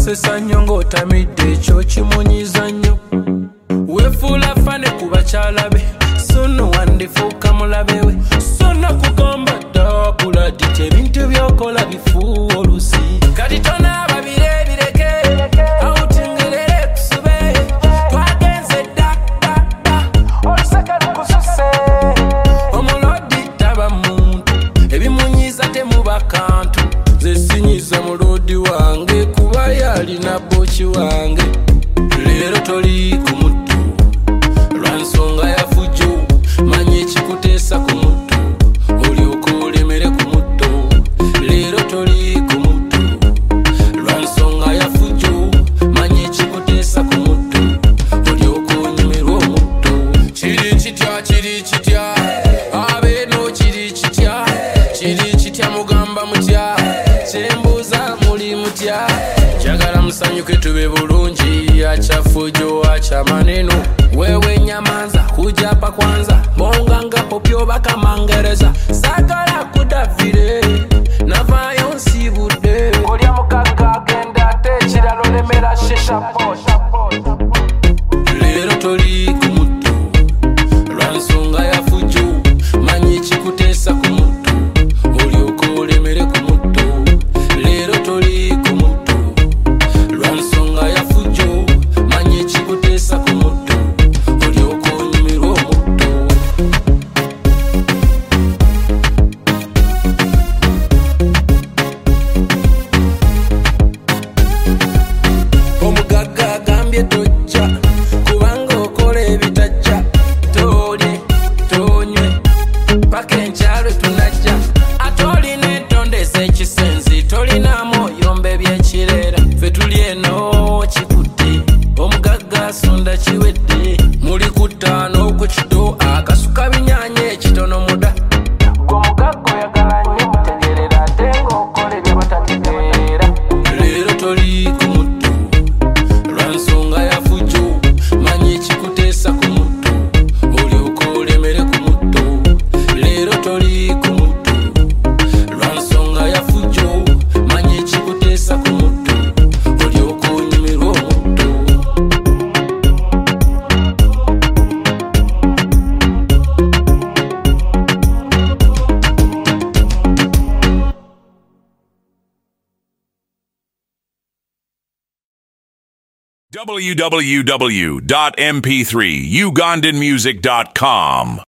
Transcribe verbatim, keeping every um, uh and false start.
osesa nnyo ng'otamidde ekyo kimunyiza nnyo weefuula fane ku bakyala be so no wandifuuka mulabe we so no kugamba ddakula diti ebintu byokola bifuuwa olusi kati tonaaba bire bireke awutingirire kusube twagenze dda dda dda oluseke lukususe omulodi taba muntu ebimunyiza temuba kantu ze sinyiza mulodi wange kuba yalina boki wange leero toli ku muttu lwansonga yafujjo manye ekikuteesa ku muttu olyoka olemere ku muttu leero toli ku muttu lwansonga yafujjo manye ekikuteesa ku muttu olyoka onyumirwa omuttu kiri kitya kiri kitya abeeno kiri kitya kiri kitya mugamba mutya kyembuuza muli mutya njagala musanyuke tube bulungi akyafujjo akyamaneno wewe nyamanza kujapa kwanza bonga nga popyo bakamangereza sagala kudavire navayo nsibudde olya mugagga agenda ate ekiralo lemera shisha leero toli ku muttu lwansonga yafujjo manye ekikuteesa ku muttu olyoka olemere ku muttu leero toli ku muttu lwansonga yafujjo manye ekikuteesa ku muttu olyoka onyumirwa omuttu omugagga agambye tojja kubanga okola ebitajja tolye tonywe paka enkyalo tunajja ate olina entondeza ekisenzi tolina mwoyombe byekireera fe tuli eno kikutte omugagga asonda kiwedde muli ku ttaano ku kito akasuka binyaanya ekitono muda gwe omugagga oyagala nnyo mutegeerera ate ng'okola ebyo batategeera leero toli ku muttu lwansonga yafujjo manye ekikuteesa ku muttu olyoka olemere ku muttu leero toli ku muttu lwansonga yafujjo manye ekikuteesa ku muttu olyoka onyumirwa omuttu w w w dot m p three ugandan music dot com